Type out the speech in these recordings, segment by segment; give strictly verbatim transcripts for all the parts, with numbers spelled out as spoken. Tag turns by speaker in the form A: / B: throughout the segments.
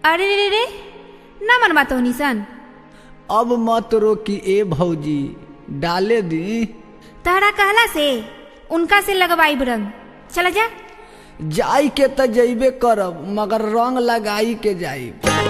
A: अरे रे रे ना मन मातो निसन।
B: अब मत रोकी ए भौजी, डाले दी।
A: तहरा कहला से उनका से लगवाई रंग, चला जा।
B: जाई के त जइबे करब, मगर रंग लगाई के जाई।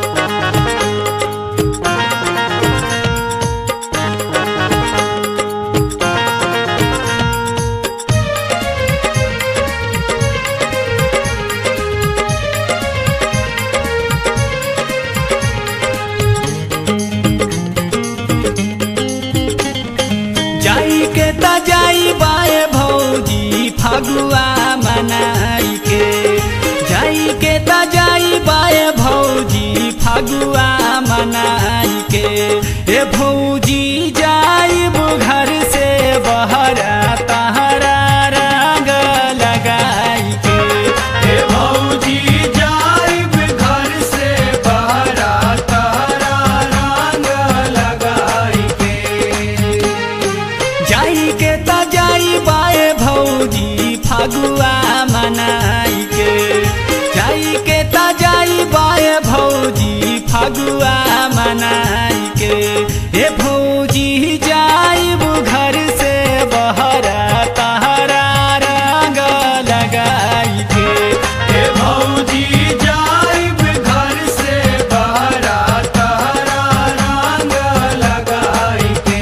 C: जाई के त जाई बाए भौजी फगुआ मनाई के, जाई के त जाई बाए भौजी फगुआ मनाई के। ए भौजी जाई घर से बहरा तहरा रंग लगाई के। ए भौजी जाई घर से बहरा तहरा रंग लगाई के। जाई के त जाई बाए भौजी फगुआ मनाई के, जाई के त जाई बाए भौजी फगुआ मनाई के। हे भौजी जाई घर से बहरा तहरा रंग लगाई के। हे भौजी जाई घर से बहरा तहरा रंग लगाई के।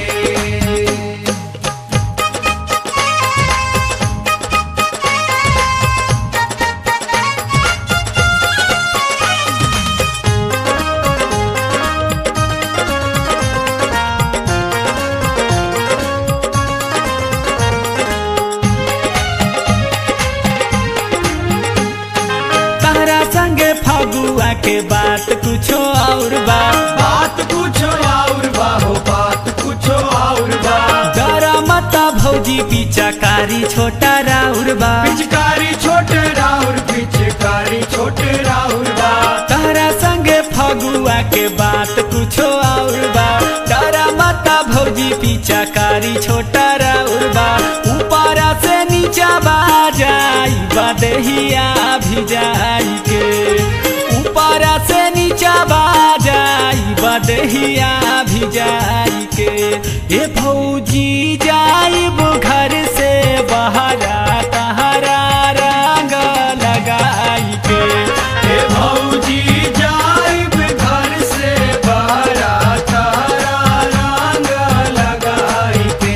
C: तहरा संगे फगुआ के बात कुछो और बा,
D: बात कुछो और बा हो, बात कुछो और बा।
C: डरा मता भौजी पिचकारी छोटा राउर बा।
D: पिचकारी छोटे राउर, पिचकारी छोटे राउर बा।
C: तहरा संगे फगुआ के बात कुछो और बा। डरा मता भौजी पिचकारी छोटा राउर बा। ऊपरा से नीचा बा जाई बदहिया भी जाई के। ऊपरा से नीचा बा जाई बदहिया भी जाई के। ए भौजी जाई घर से बहरा तहरा रंग लगाई के।
D: हे भौजी जाई घर से बहरा तहरा रंग लगाई के।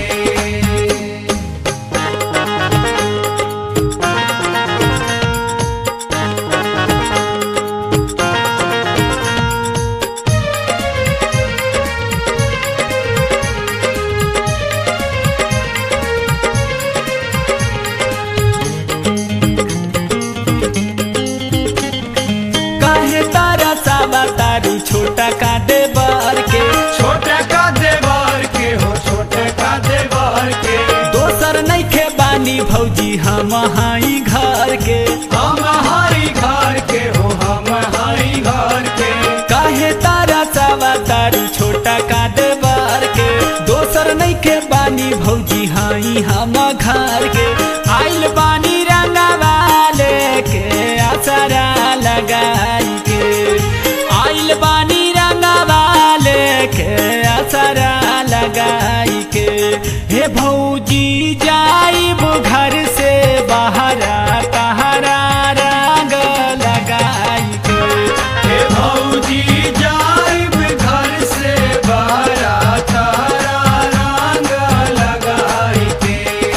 C: काहे तारा साबा तारू छोटा का देवर के।
D: छोटे का देवर के हो, छोटे का देवर के।
C: दोसर नइखे बानी भौजी हम हाई घर के।
D: हम हरी घर के हो, हम हरी घर के।
C: काहे तारा साबा तारू छोटा का देवर के। दोसर नइखे बानी भौजी हाई हम घर के। आइल बानी रंगवा लेके असरा लगाई के। आइल बानी रंगवा लेके असरा लगाई के। हे भौजी जाई घर से बहरा तहरा रंग लगाई के।
D: हे भौजी जाई घर से बहरा तहरा रंग लगाई के।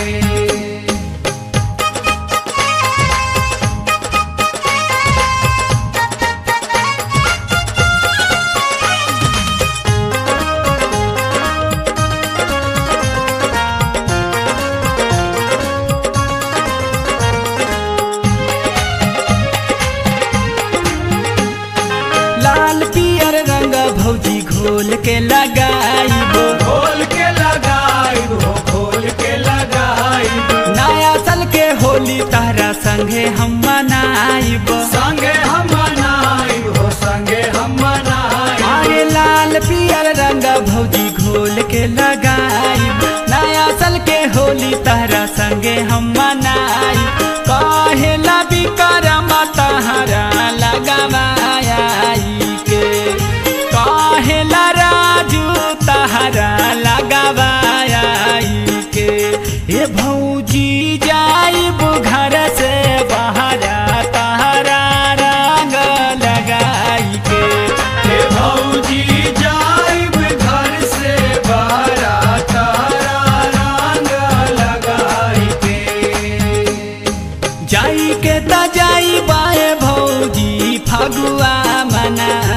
C: लाल पियर रंग भौजी घोल के लगाईबो।
D: खोल के लगाई हो, खोल के लगाई।
C: नया साल के होली तारा संगे हम मनाईबो।
D: संगे हम मनाई हो, संगे हम मनाई।
C: अरे लाल पियर रंग भौजी घोल के लगाईब। नया साल के होली तारा संगे हम मनाई। काहे ला बिकरम तहरा लगावाई ना